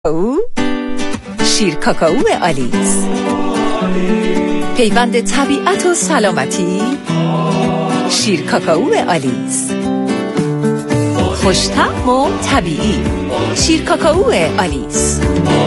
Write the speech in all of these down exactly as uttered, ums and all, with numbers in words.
او شیر کاکائو آلیس، پیوند طبیعت و سلامتی. شیر کاکائو آلیس، خوش‌طعم و طبیعی. شیر کاکائو آلیس.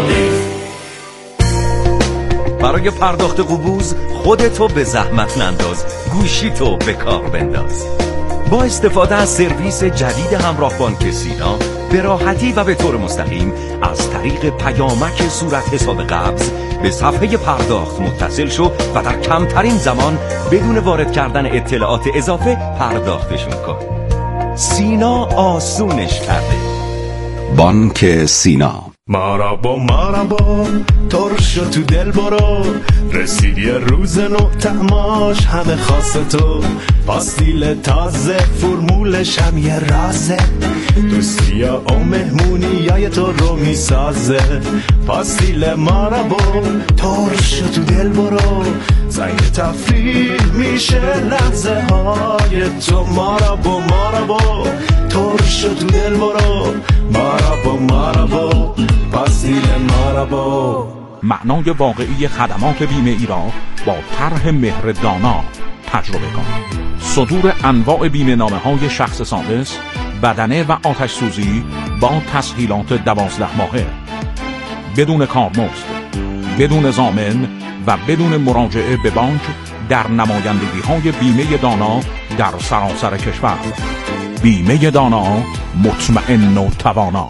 برای پرداخت قبوز خودتو به زحمت ننداز، گوشیتو به کار بنداز. با استفاده از سرویس جدید همراه بانک سینا به راحتی و به طور مستقیم از طریق پیامک صورت حساب قبض به صفحه پرداخت متصل شو و در کمترین زمان بدون وارد کردن اطلاعات اضافه پرداختشون کن. سینا آسونش کرده. بانک سینا. مرحبا مرحبا ترش تو دل برو، رسیدی روز نو تماش همه خاص تو، پاستیل تازه فرمولش هم یه رازه، دوستی و مهمونی یای تو رو میسازه. پاستیل مرحبا ترش تو دل برو، زنگ تفریح میشه لحظه های تو. مرحبا مرحبا ترش تو دل برو، مرحبا مرحبا پاستیل مرحبا. معنای واقعی خدمات بیمه ای را با طرح مهر دانا تجربه کنید. صدور انواع بیمه نامه های شخص ثالث، بدنه و آتش سوزی با تسهیلات دوازده ماهه، بدون کارمزد، بدون ضامن و بدون مراجعه به بانک در نمایندگی های بیمه دانا در سراسر کشور. بیمه دانا، مطمئن و توانا.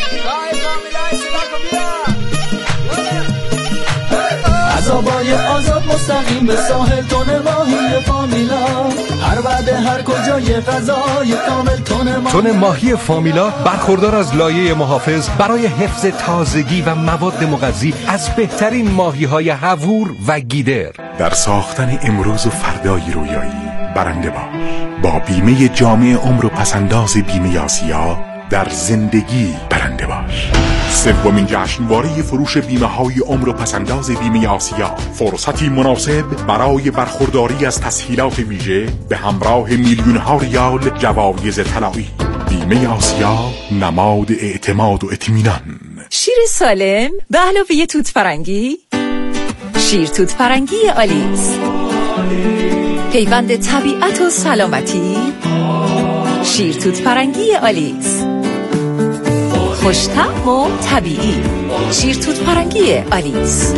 عذابای آزاد مستقیم به ساحل، تون ماهی فامیلا، هر وعده هر کجای فضای کامل. تون ماهی, تون ماهی فامیلا برخوردار از لایه محافظ برای حفظ تازگی و مواد مغذی از بهترین ماهی های هوور و گیدر. در ساختن امروز و فردای رویایی برنده باش. با بیمه جامع عمر و پسنداز بیمه آسیا در زندگی برنده باش. سومین جشنواره فروش بیمه های عمر و پسنداز بیمه آسیا، فرصتی مناسب برای برخورداری از تسهیلات ویژه به همراه میلیون ها ریال جوایز طلایی. بیمه آسیا، نماد اعتماد و اطمینان. شیر سالم به علاوه توت فرنگی. شیر توت فرنگی آلیس، پیوند طبیعت و سلامتی. شیر توت فرنگی آلیس، خوش‌طعم و طبیعی. شیر توت فرنگی آلیس.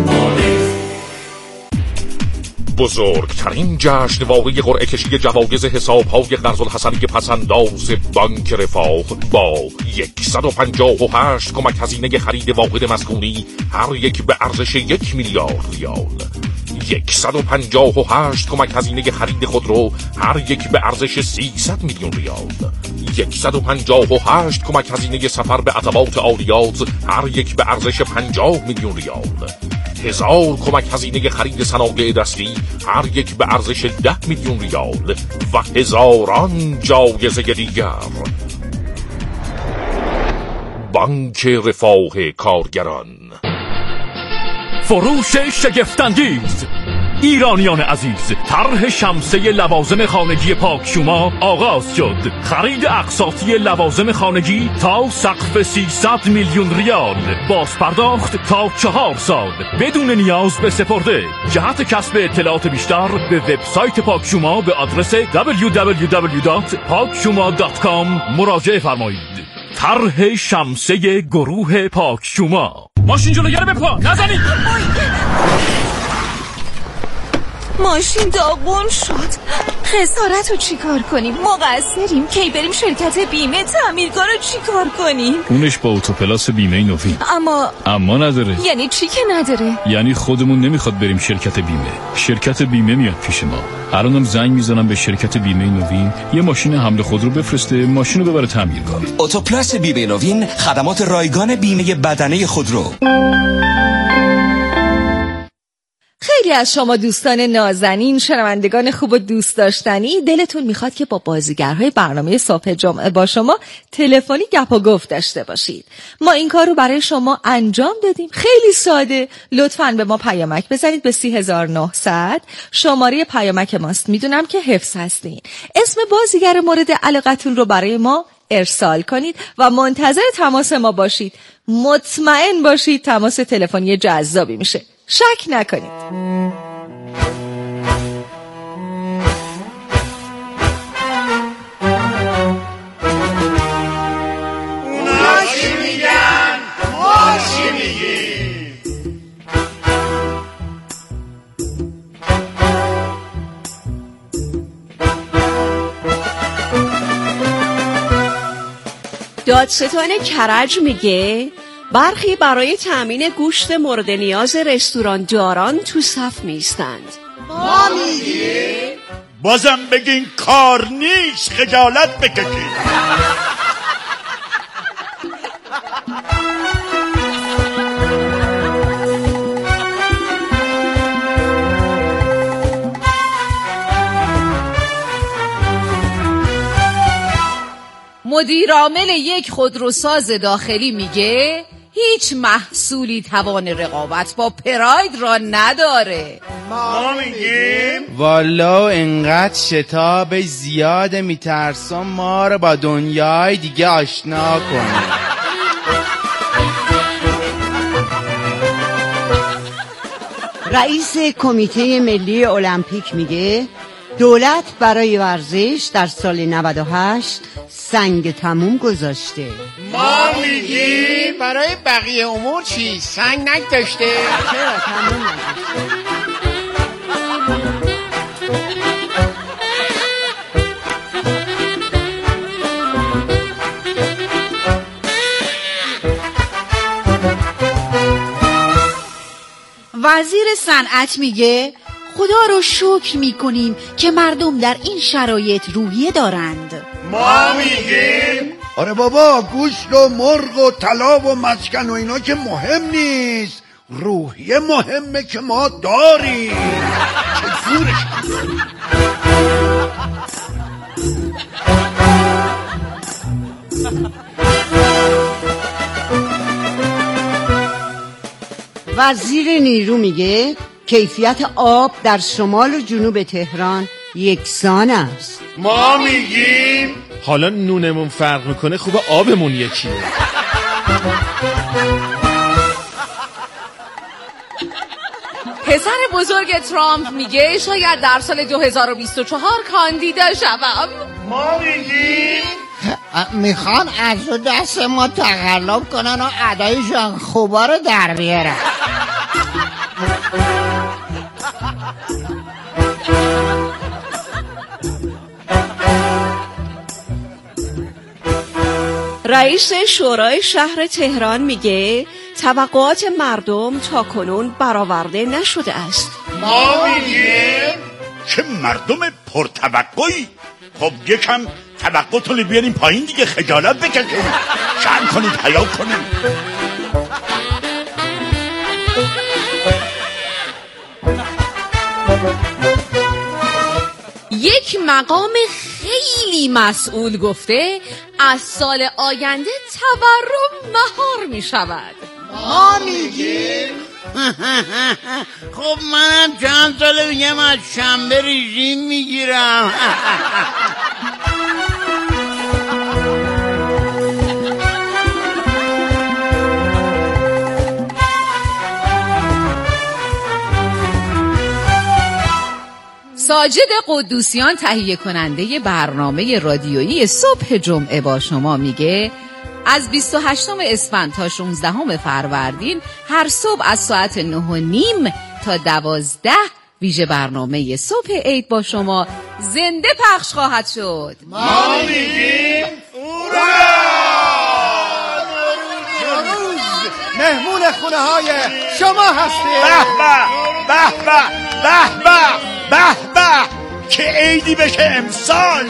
بزرگترین جشنواره قرعه کشی جوایز حساب‌های قرض الحسنی پسنداز بانک رفاه با صد و پنجاه و هشت کمک هزینه خرید واحد مسکونی، هر یک به ارزش یک میلیارد ریال. صد و پنجاه و هشت کمک هزینه خرید خودرو، هر یک به ارزش سیصد میلیون ریال. صد و پنجاه و هشت کمک هزینه سفر به عتبات عالیات، هر یک به ارزش پنجاه میلیون ریال. هزار کمک هزینه خرید صنایع دستی، هر یک به ارزش ده میلیون ریال و هزاران جایزه دیگر. بانک رفاه کارگران. فروش شگفت‌انگیز. ایرانیان عزیز، طرح شمسه لوازم خانگی پاک شما آغاز شد. خرید اقساطی لوازم خانگی تا سقف سیصد میلیون ریال، باز پرداخت تا چهار سال بدون نیاز به سپرده. جهت کسب اطلاعات بیشتر به وبسایت پاک شما به آدرس دبلیو دبلیو دبلیو دات پاک شما دات کام مراجعه فرمایید. طرح شمسه گروه پاک شما. ماشین جلوگره بپا نزنید. ماشین داغون شد. خسارت رو چی کار کنیم؟ مقصریم. کی بریم شرکت بیمه؟ تعمیرگاه رو چی کار کنیم؟ اونش با اوتوپلاس بیمه نوین. اما اما نداره. یعنی چی که نداره؟ یعنی خودمون نمیخواد بریم شرکت بیمه، شرکت بیمه میاد پیش ما. الانم زنگ میزنم به شرکت بیمه نوین یه ماشین حمل خودرو بفرسته، ماشین رو ببره تعمیرگاه. اوتوپلاس بیمه نوین، خدمات رایگان بیمه بدنه خودرو. خیلی از شما دوستان نازنین، شنوندگان خوب و دوست داشتنی، دلتون میخواد که با بازیگرهای برنامه صبح جمعه با شما تلفنی گپ و گفت داشته باشید. ما این کار رو برای شما انجام دادیم. خیلی ساده. لطفاً به ما پیامک بزنید به سی هزار و نهصد. شماره پیامک ماست. میدونم که حفظ هستین. اسم بازیگر مورد علاقتون رو برای ما ارسال کنید و منتظر تماس ما باشید. مطمئن باشید تماس تلفنی جذابی میشه. شک نکنید. دادستان کرج میگه برخی برای تأمین گوشت مورد نیاز رستوران داران تو صف میستند. ما میگیم بازم بگین کار نیست، خجالت بکشید. مدیر عامل یک خودروساز داخلی میگه هیچ محصولی توان رقابت با پراید را نداره. ما میگیم والا انقدر شتاب زیاد میترسم ما رو با دنیای دیگه آشنا کنه. رئیس کمیته ملی المپیک میگه دولت برای ورزش در سال نود و هشت سنگ تموم گذاشته. ما میگیم برای بقیه امور چی؟ سنگ نگذاشته؟ چرا تموم نگذاشته؟ وزیر صنعت میگه خدا رو شکر میکنیم که مردم در این شرایط روحیه دارند. ما میگیم آره بابا، گوشت و مرغ و طلا و مسکن و اینا که مهم نیست، روحیه مهمه که ما داریم. چه زورش وزیر نیرو میگه کیفیت آب در شمال و جنوب تهران یکسان است. ما میگیم حالا نونمون فرق میکنه، خوبه آبمون یکیه. پسر بزرگ ترامپ میگه شاید در سال دو هزار و بیست و چهار کاندیدا شوم. ما میگیم میخوان از رو دست ما تقلب کنن و ادایشان خوبا رو در بیارن. رئیس شورای شهر تهران میگه توقعات مردم تا کنون برآورده نشده است. ما میگیم چه مردم پرتوقعی. خب یکم توقعتون رو بیاریم پایین دیگه، خجالت بکشید، شرم کنید، حیا کنید. یک مقام خیلی مسئول گفته از سال آینده تورم مهار می شود. ما میگیم خب منم چند ساله میگم از شنبه رژیم میگیرم. ساجد قدوسیان تهیه کننده برنامه رادیویی صبح جمعه با شما میگه از بیست و هشتم اسفند تا شانزدهم فروردین هر صبح از ساعت نه و نیم تا دوازده ویژه برنامه صبح عید با شما زنده پخش خواهد شد. ما میگیم اورا نوروز مهمون خونه های شما هستیم. به به به به به به به که عیدی بشه امسال،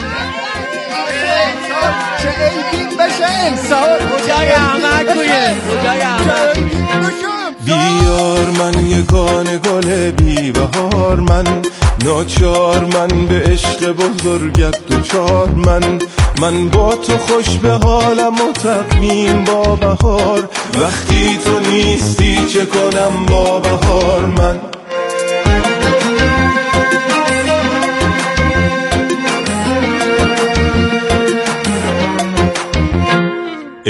چه عیدی بشه امسال. کجای احمد کویه، کجای احمد. بیار من یگان گل بی بهار، من ناچار، من به عشق بزرگت دوچار، من من با تو خوش به حالم و تقویم با بهار، وقتی تو نیستی چه کنم با بهار. من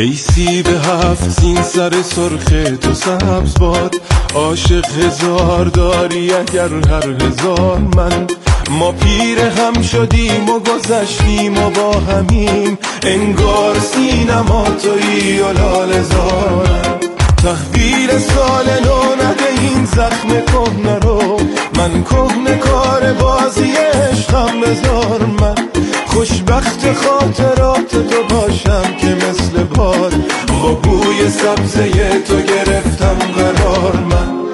ای سیب هفت سین سر سرخ تو سبز باد، عاشق هزار داری اگر هر هزار من. ما پیر هم شدیم و گذشتیم و با همیم، انگار سینما تویی و لاله زارم. تحویل سال نو نده این زخم کهنه رو، من کهنه کار بازی عشقم بذار من. خوشبخت خاطرات تو باشم که مثل باد، با بوی سبزه تو گرفتم قرار من.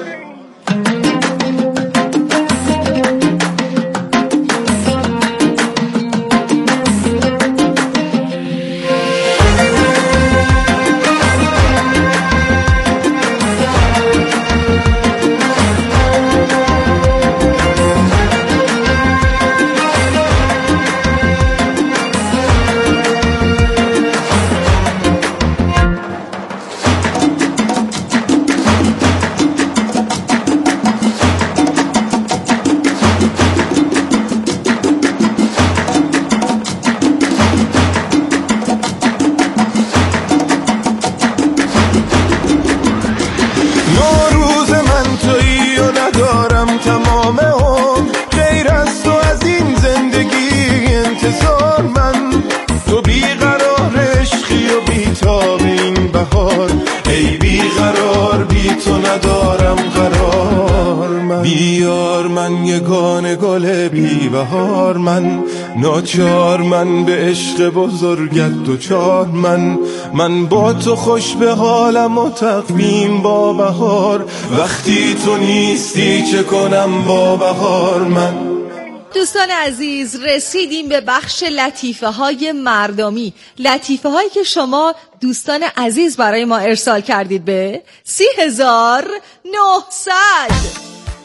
بهار من ناچار، من به عشق بزرگت دوچار من. من با تو خوش به حالم و تقویم با بهار، وقتی تو نیستی چه کنم با بهار من. دوستان عزیز، رسیدیم به بخش لطیفه های مردمی، لطیفه هایی که شما دوستان عزیز برای ما ارسال کردید به سی هزار نهصد.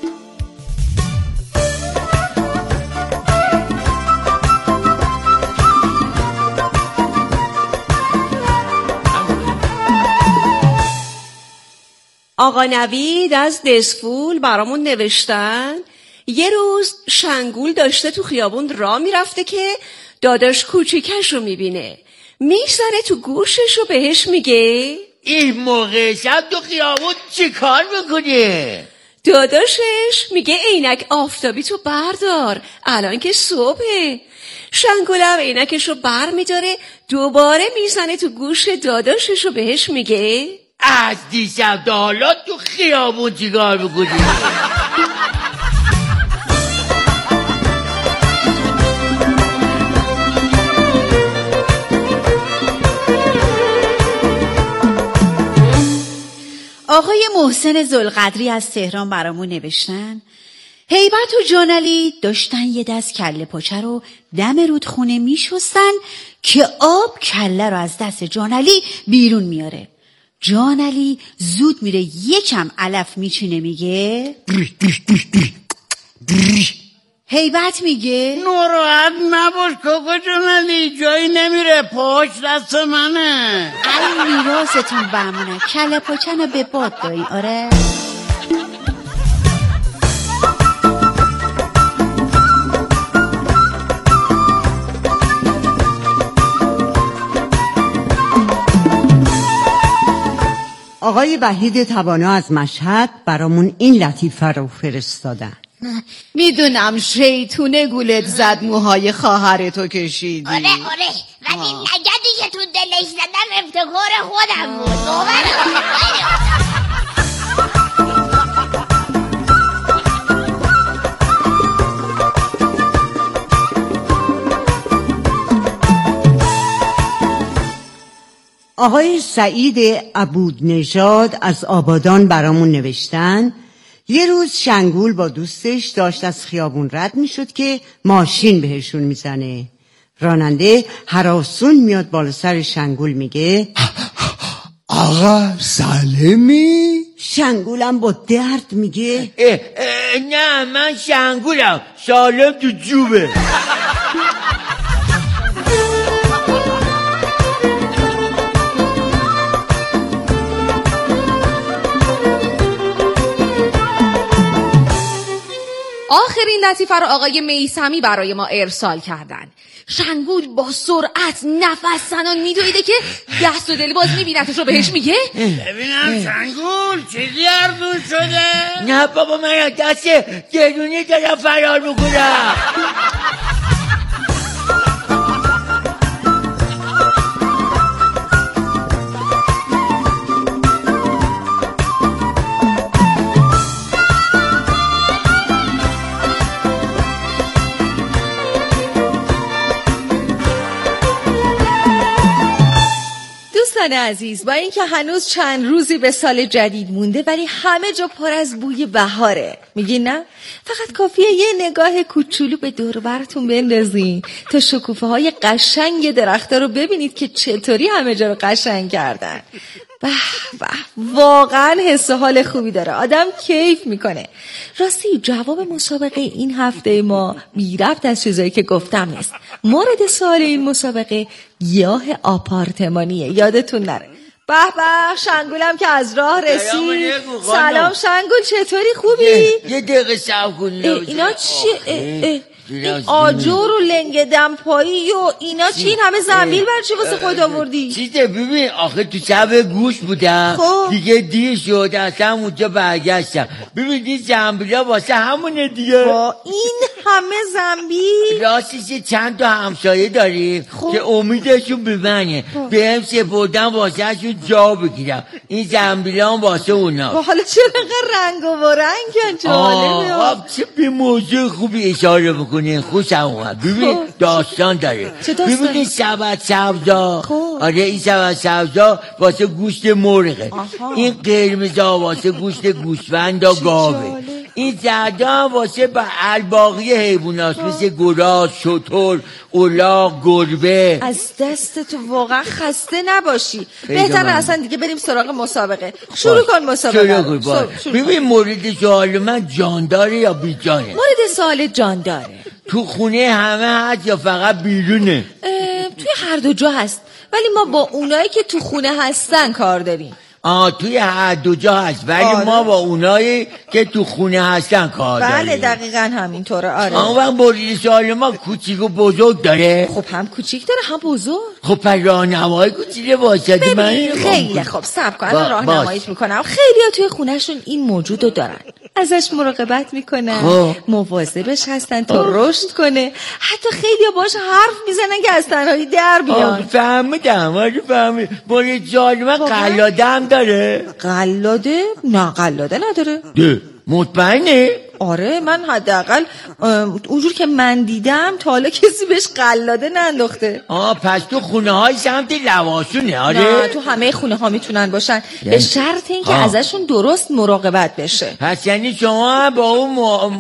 آقا نوید از دسفول برامون نوشتن یه روز شنگول داشته تو خیابون راه میرفته که داداش کوچیکش رو میبینه، میزنه تو گوشش و بهش میگه این موقع شب تو خیابون چی کار میکنی؟ داداشش میگه عینک آفتابی تو بردار، الان که صبحه. شنگولم عینکش رو بر میداره، دوباره میزنه تو گوش داداشش و بهش میگه از دیشب تا حالا تو خیابون چیکار میکنی؟ آقای محسن ذوالقدری از تهران برامون نوشتن هیبت و جانعلی داشتن یه دست کله پاچه رو دم رودخونه میشستن که آب کله رو از دست جانعلی بیرون میاره. جانعلی زود میره یکم علف میچینه، میگه هیبت میگه ناراحت نباش کاکا جانعلی، جایی نمیره، پاچ دست منه. ای میراستون بمونه، کله پاچه رو به باد دایی. آره آقای وحید توانا از مشهد برامون این لطیفه رو فرستادن. میدونم شیطونه گولت زد موهای خواهرتو کشیدی. آره آره ولی نگدی که تو دلش زدم افتخار خودم بود. آقای سعید عبودنژاد از آبادان برامون نوشتن یه روز شنگول با دوستش داشت از خیابون رد می شد که ماشین بهشون میزنه. راننده هراسون میاد بالا سر شنگول میگه آقا سالمی؟ شنگولم با درد میگه اه اه نه من شنگولم، سالم تو جوبه. آخرین لطیفه رو آقای میثمی برای ما ارسال کردن. شنگول با سرعت نفس زنان میدویده که دست و دل باز میبینتش رو بهش میگه ببینم شنگول چیزی اردون شده؟ نه بابا من دست گرونی دارم فرار میکنم. دوستان عزیز، با اینکه هنوز چند روزی به سال جدید مونده ولی همه جا پر از بوی بهاره. میگین نه؟ فقط کافیه یه نگاه کوچولو به دور براتون بندازین تا شکوفه های قشنگ درخت‌ها رو ببینید که چطوری همه جا رو قشنگ کردن. به به، واقعا حس و حال خوبی داره، آدم کیف میکنه. راستی جواب مسابقه این هفته ما بی ربط از چیزایی که گفتم نیست. مورد سوال این مسابقه گیاه آپارتمانیه، یادتون نره. به به، شنگولم که از راه رسید. سلام شنگول، چطوری؟ خوبی؟ یه دقیقه صبر کن. اینا چیه؟ این آجر و لنگ دمپایی و اینا چی؟ این همه زنبیل بر چی واسه خود آوردی؟ چیزه ببین، آخه تو شب گوش بودم دیگه دیر شد، اصلا اونجا برگشتم. ببین این زنبیلا واسه همونه دیگه. با این همه زنبیل؟ راستش چند تا همسایه داریم که امیدشون به منه، به هم سپردم واسه شون جا بگیرم. این زنبیلا هم واسه اونا. حالا چرا اینقدر رنگ و رنگ جالبه؟ آه چه به موضوع خوبی اشاره بکنی، خوشم اومد. ببین داستان داره. ببین این سبد سبزا، آره این سبد سبزا واسه گوشت مرغه، این قرمزا واسه گوشت گوسفند و گاوه، این زردا واسه با الباقی حیوانات مثل گراز، شتر، الاغ، گربه. از دست تو واقعا خسته نباشی. بهتره اصلا دیگه بریم سراغ مسابقه. شروع کن مسابقه. ببین مورد سوال من جانداره یا بی جانه؟ مورد سوال جانداره. تو خونه همه هست یا فقط بیرونه؟ توی هر دو جا هست، ولی ما با اونایی که تو خونه هستن کار داریم. آه توی هر دو جا هست، ولی آره. ما با اونایی که تو خونه هستن کار بله داریم. بله دقیقا همینطوره. آره. آه وقت مورد سوال ما کوچیک و بزرگ داره؟ خب هم کوچیک داره هم بزرگ. خب پر راهنمایی کوچیک واسه من. خیلی خب صبر کن الان راهنماییت میکنم. خیلی‌ها توی خونهشون این موجودو دارن، ازش مراقبت میکنن، خب. مواظبش هستن تا رشد کنه، حتی خیلی‌ها باهاش حرف میزنن که از تنهایی در بیان. فهمیدم، آره فهمیدم. مورد سوال من قلاده هم داره؟ قلاده؟ نه قلاده نداره. ده مطمئنه؟ آره من حداقل اونجور که من دیدم تا حالا کسی بهش قلاده ننداخته. آه پس تو خونه های سمت لواسونه؟ آره نه تو همه خونه ها میتونن باشن به شرط اینکه ازشون درست مراقبت بشه. پس یعنی شما با اون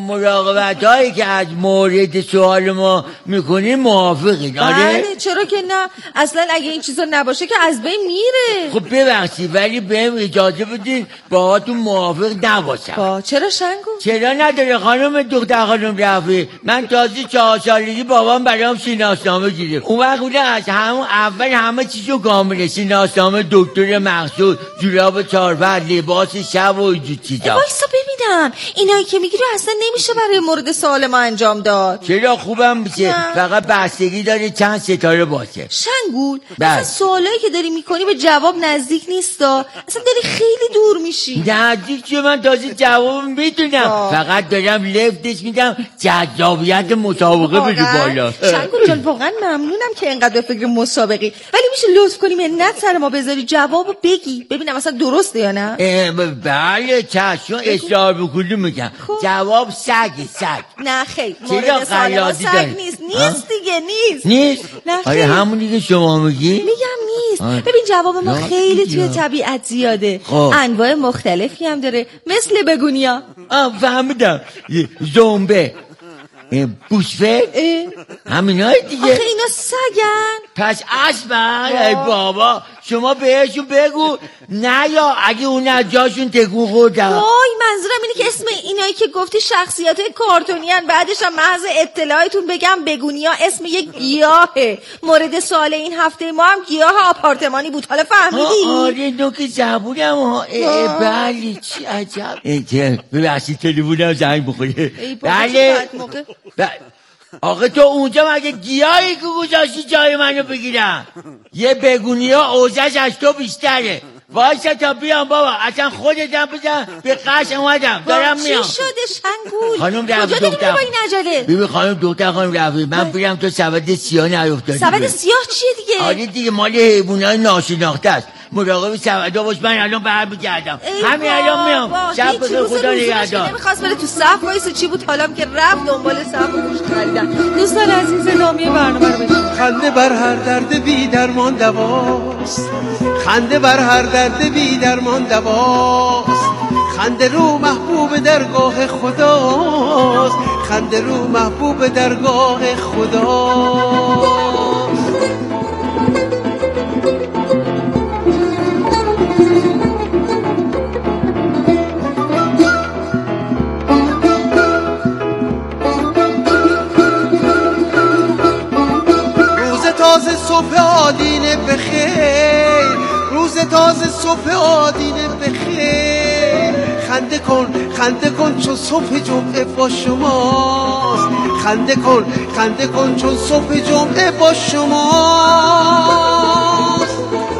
مراقبت هایی که از مورد سوال ما میکنین موافقین؟ آره بله چرا که نه، اصلا اگه این چیزا نباشه که از بین میره. خب ببخشید ولی بهم اجازه بدین باهاتون موافق نباشم. با چرا شنگو؟ چرا نداره خانم دختر خانم رفی، من تازه چهار سالگی بابام برام شناسنامه گرفت. اون وقت بوده از همون اول همه چیزو کامله، شناسنامه، دکتر مقصود، جوراب چارپر، لباس شب و اینجور چیزا. وایسا ببینم اینایی که میگیری اصلا نمیشه برای مورد سوال ما انجام داد. چرا خوبم میشه، فقط بستگی داره چند ستاره باشه. شنگول اصلا سوالایی که داری میکنی به جواب نزدیک نیستا، اصلا داری خیلی دور میشی. نزدیک چه، من تازه جواب میدونم، فقط دارم لفتش میدم جذابیت مسابقه بده بالا. شنگول جان واقعا ممنونم که اینقدر به فکر مسابقی، ولی میشه لطف کنی منت سر ما بذاری جوابو بگی ببینم اصلا درسته یا نه. بله چشم اصرار بکنی میگم جواب سگ سگ. نه خیر مورد سوال ما سگ نیست. نیست دیگه نیست نیست. آره همون دیگه شما میگی؟ میگم نیست. ببین جواب ما خیلی توی طبیعت زیاده، انواع مختلفی هم داره مثل بگونیا. فهمیدم، زنبه، بوسفه، همینای دیگه. آخه اینا سگن. پس اسبن. ای بابا شما بهشون بگو نه یا اگه اون از جاشون تکون خوردن. وای منظورم اینه که اسم اینایی که گفتی شخصیت کارتونی ان، بعدش هم محض اطلاعتون بگم بگونیا اسم یک گیاهه. مورد سوال این هفته ما هم گیاه آپارتمانی بود. حالا فهمیدی؟ آره نوک زبونم ها. بله چی عجب. ایچه ببخشید تلیفونم زنگ بخوره. بله آقا تو اونجا مگه گیاهی که گذاشتی جای منو بگیرم؟ یه بگونیا اوزش از تو بیشتره. وایسا تا بیام بابا، اصلا خودتم بزن به قش اومدم دارم میام. چی شده شنگول؟ خانم رفت کجا دختر با این عجله؟ ببین خانم دختر خانم رفت من بیرم تو سبد سیاه نیفتادی. سبد سیاه چیه دیگه؟ آره دیگه مال حیوانای ناشناخته است. مراقب سبدا باش، من الان برمیگردم. همین الان میام. شب بخیر خدا نگهدار. نمیخواست بره تو صف وایس چی بود حالا که رفت دنبال صف گوش خریدن. دوستان عزیز نامی برنامه رو بشنوید. خنده بر هر درد بی درمان دواست، خنده بر هر درد بی درمان دواست، خنده رو محبوب درگاه خداست، خنده رو محبوب درگاه خداست. تازه صبح آدینه بخیر، روز تازه صبح آدینه بخیر، خنده کن خنده کن چون صبح جمعه با شماست، خنده کن خنده کن چون صبح جمعه با شماست.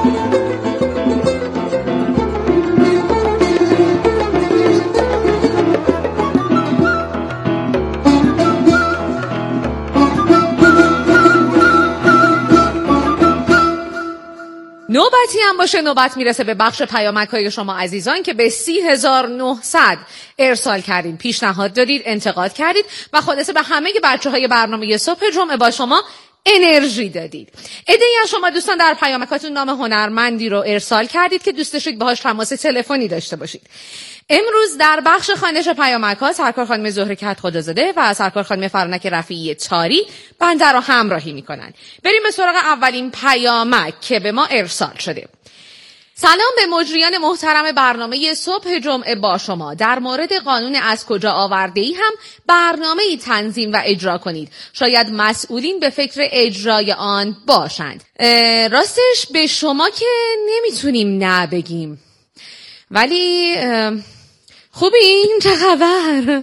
نوبتی هم باشه نوبت میرسه به بخش پیامک‌های شما عزیزان که به سی هزار و نهصد ارسال کردید، پیشنهاد دادید، انتقاد کردید و خلاصه به همه بچه‌های برنامه صبح جمعه با شما انرژی دادید. عده‌ای از شما دوستان در پیامکاتون نام هنرمندی رو ارسال کردید که دوست داشتید باهاش تماس تلفنی داشته باشید. امروز در بخش خوانش پیامک‌ها سرکار خانم زهره کت خدازاده و سرکار خانم فرانک رفیعی تاری بنده را همراهی می‌کنن. بریم به سراغ اولین پیامک که به ما ارسال شده. سلام به مجریان محترم برنامه صبح جمعه با شما. در مورد قانون از کجا آورده‌ای هم برنامه‌ای تنظیم و اجرا کنید. شاید مسئولین به فکر اجرای آن باشند. راستش به شما که نمیتونیم نه بگیم. ولی خوبین؟ چه خبر؟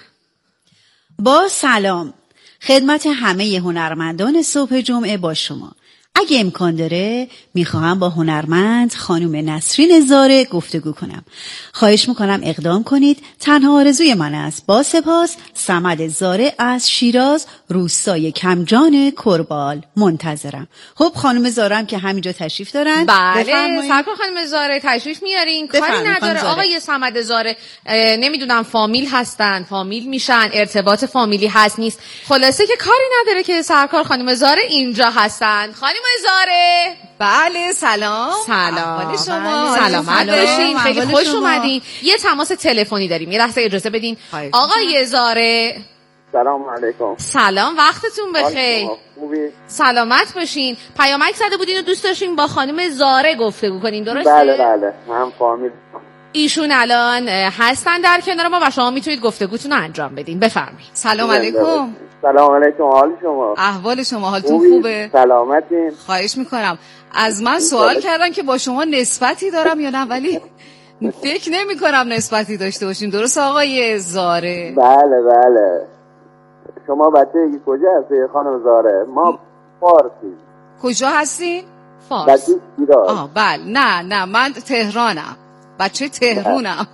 با سلام خدمت همه هنرمندان صبح جمعه با شما. اگه امکان داره میخواهم با هنرمند خانم نسرین زاره گفتگو کنم. خواهش میکنم اقدام کنید. تنها آرزوی من است. با سپاس، صمد زاره از شیراز، روستای کمجان کربال. منتظرم. خب خانم زاره هم که همینجا تشریف دارن. بله سرکار خانم زاره تشریف میارین. کاری نداره آقای صمد زاره، نمیدونم فامیل هستن، فامیل میشن، ارتباط فامیلی هست نیست، خلاصه که کاری نداره که سرکار خانم زاره اینجا هستن. خانم زاره بله سلام. سلام شما. سلامت باشین، خیلی خوش اومدین. یه تماس تلفنی داریم، یه لحظه اجازه بدین. آقای زاره سلام علیکم. سلام وقتتون بخیر. سلامت باشین. پیامک زده بودین و دوست داشتین با خانم زاره گفتگو کنین، درسته؟ بله بله هم فامیل. ایشون الان هستن در کنار ما و شما میتونید گفتگوتون رو انجام بدین. بفرمایید. سلام علیکم. سلام علیکم. حال شما؟ احوال شما حالتون خوبه؟ سلامتین؟ خواهش میکنم. از من سوال کردن که با شما نسبتی دارم یا نه، ولی فکر نمی کنم نسبتی داشته باشیم. درست آقای زاره؟ بله بله. شما بچه کجا هستی خانم زاره؟ ما فارسیم. کجا هستین؟ فارس. بچه شیراز. آه بله. نه نه من تهرانم، بچه تهرونم.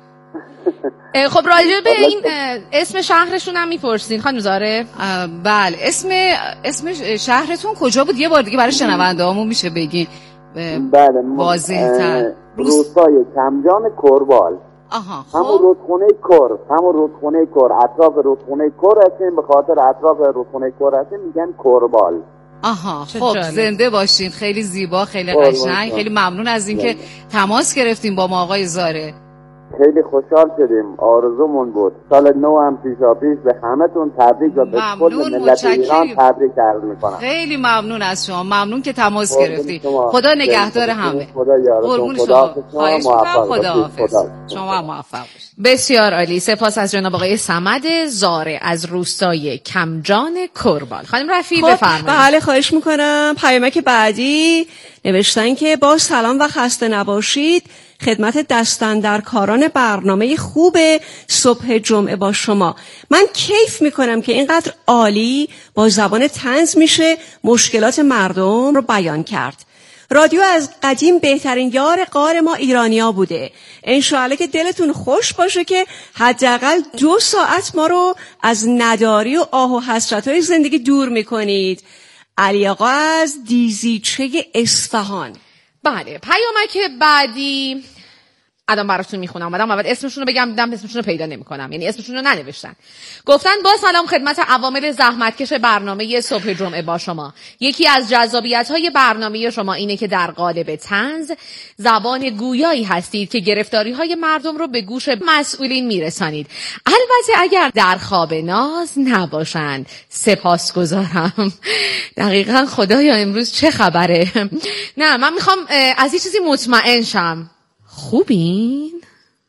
خب راجع به این اسم شهرشون هم میپرسین خانم زاره؟ بله اسم اسم شهرتون کجا بود؟ یه بار دیگه برای شنونده هامون میشه بگین بله واضح تر. روستای کمجان کربال. آها خب همون رودخونه کر، همون رودخونه کر، اطراف رودخونه کر هستیم، به خاطر اطراف رودخونه کر هستیم میگن کربال. آها خب زنده باشین. خیلی زیبا، خیلی قشنگ. خیلی ممنون از اینکه تماس گرفتیم با ما آقای زاره. خیلی خوشحال شدیم. آرزومون بود سال نو هم پیشا پیش به همه تون تبریک و به کل ملت ایران تبریک عرض میکنم. خیلی ممنون از شما، ممنون که تماس گرفتید. خدا نگهدار همه. خدا یارتون. خدا خواهش میکنم. خدا حافظ. شما موفق باشید. بسیار عالی. سپاس از جناب آقای صمد زاره از روستای کمجان کربال. خانم رفیع بفرمایید. بله خواهش میکنم. پیامک بعدی نوشتن که با سلام و خسته نباشید خدمت دستاندرکاران برنامه خوب صبح جمعه با شما. من کیف میکنم که اینقدر عالی با زبان طنز میشه مشکلات مردم رو بیان کرد. رادیو از قدیم بهترین یار غار ما ایرانیا بوده. انشاءالله که دلتون خوش باشه که حداقل دو ساعت ما رو از نداری و آه و حسرت‌های زندگی دور میکنید. علی آقا از دیزیچه اصفهان. بله پیامک بعدی الان براتون میخونم. اومدم اول اسمشون رو بگم، دیدم اسمشون رو پیدا نمیکنم، یعنی اسمشون رو ننوشتن. گفتن با سلام خدمت عوامل زحمتکش برنامه صبح جمعه با شما. یکی از جذابیت‌های برنامه شما اینه که در قالب طنز زبان گویایی هستید که گرفتاری‌های مردم رو به گوش مسئولین میرسانید. البته اگر در خواب ناز نباشند. سپاسگزارم. دقیقاً خدایا امروز چه خبره؟ نه من میخوام از یه چیزی مطمئن شم. خوبین؟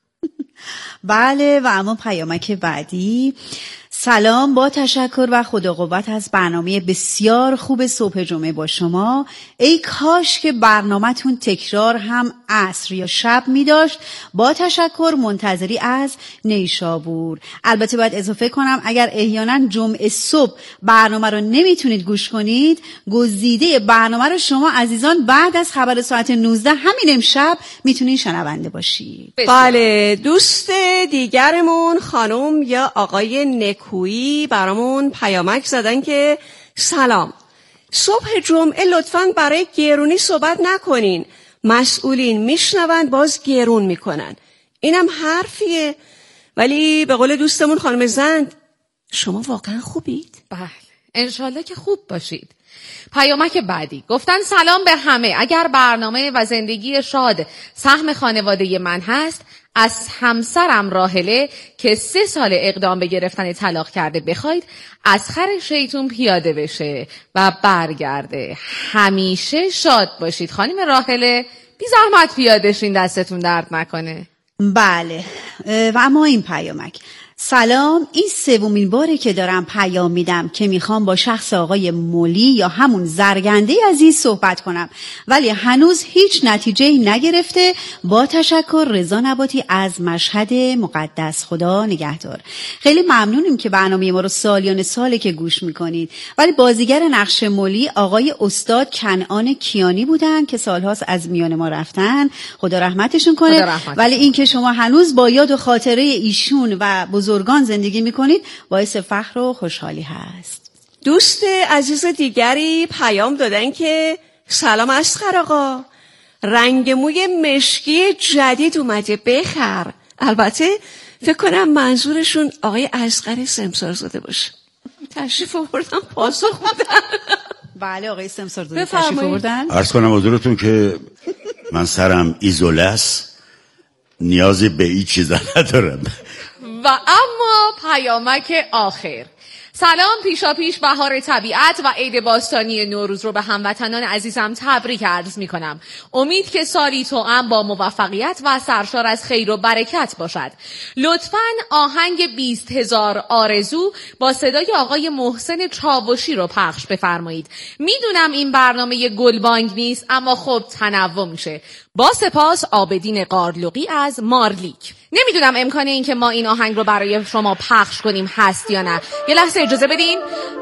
بله و اما پیامک بعدی. سلام، با تشکر و خدا قوت از برنامه بسیار خوب صبح جمعه با شما. ای کاش که برنامه‌تون تکرار هم عصر یا شب می داشت. با تشکر، منتظری از نیشابور. البته باید اضافه کنم اگر احیانا جمعه صبح برنامه رو نمیتونید گوش کنید، گزیده برنامه رو شما عزیزان بعد از خبر ساعت نوزده همین امشب میتونید شنونده باشید. بله دوست دیگرمون خانم یا آقای نکویی برامون پیامک زدن که سلام، صبح جمعه لطفاً برای گرونی صحبت نکنین، مسئولین میشنوند باز گرون میکنن. اینم حرفیه، ولی به قول دوستمون خانم زند شما واقعا خوبید؟ بله انشالله که خوب باشید. پیامک بعدی گفتن سلام به همه. اگر برنامه و زندگی شاد سهم خانواده من هست، از همسرم راحله که سه سال اقدام به گرفتن طلاق کرده بخواید از خر شیطون پیاده بشه و برگرده. همیشه شاد باشید خانم راحله، بی زحمت پیاده شین، دستتون درد نکنه. بله و اما این پیامک. سلام، این سومین باره که دارم پیام میدم که میخوام با شخص آقای مولی یا همون زرگنده عزیز صحبت کنم، ولی هنوز هیچ نتیجه‌ای نگرفته. با تشکر، رضا نباتی از مشهد مقدس. خدا نگهدار. خیلی ممنونیم که برنامه ما رو سالیان ساله که گوش میکنید، ولی بازیگر نقش مولی آقای استاد کنعان کیانی بودن که سالهاست از میان ما رفتن. خدا رحمتشون کنه. خدا رحمت. ولی این که شما هنوز با یاد و خاطره ایشون و بزرگان زندگی میکنید باعث فخر و خوشحالی هست. دوست عزیز دیگری پیام دادن که سلام اصغر آقا، رنگ موی مشکی جدید اومده بخر. البته فکر کنم منظورشون آقای اصغر سمسارزاده باشه. تشریف آوردن پاسخ بودن. بله آقای سمسارزاده تشریف آوردن. عرض کنم حضورتون که من سرم ایزوله است، نیازی به این چیزا ندارم. و اما پیامک آخر. سلام، پیشا پیش بهار طبیعت و عید باستانی نوروز رو به هموطنان عزیزم تبریک عرض می کنم. امید که سالی توأم با موفقیت و سرشار از خیر و برکت باشد. لطفاً آهنگ بیست هزار آرزو با صدای آقای محسن چاوشی رو پخش بفرمایید. میدونم این برنامه گلبانگ نیست، اما خب تنوع میشه. با سپاس، عابدین قارلقی از مارلیک. نمیدونم امکان این که ما این آهنگ رو برای شما پخش کنیم هست یا نه. یه لحظه اجازه بدین.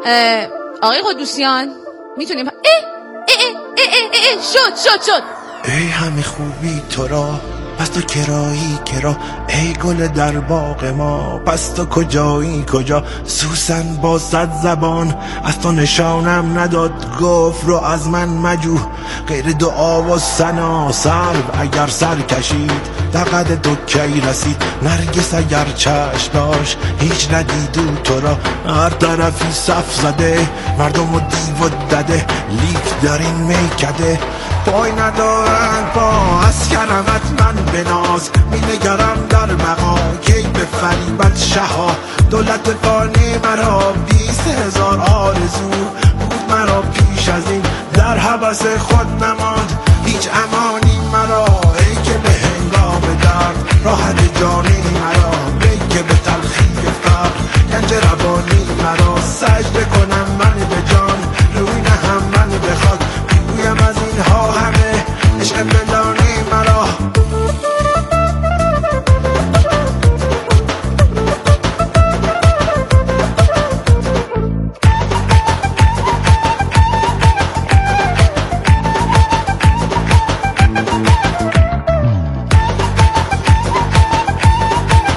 آقای قدوسیان میتونیم اه اه اه اه اه اه شد شد شد ای همه خوبی تو را، پس تو کرایی کرا، ای گل در باغ ما، پس تو کجایی کجا. سوسن با صد زبان از تو نشانم نداد، گفت رو از من مجو غیر دعا و ثنا. سرو اگر سر کشید دقد دکی رسید نرگس اگر چشم داشت هیچ ندیدو تو را هر طرفی صف زده مردم و دیو و دده لیک در این میکده پای ندارند با از کرمت من بناز می نگرم در مقا کی به فریبت شها دولت فانی مرا بیست هزار آرزو بود مرا پیش از این در حبس خود نماند هیچ امان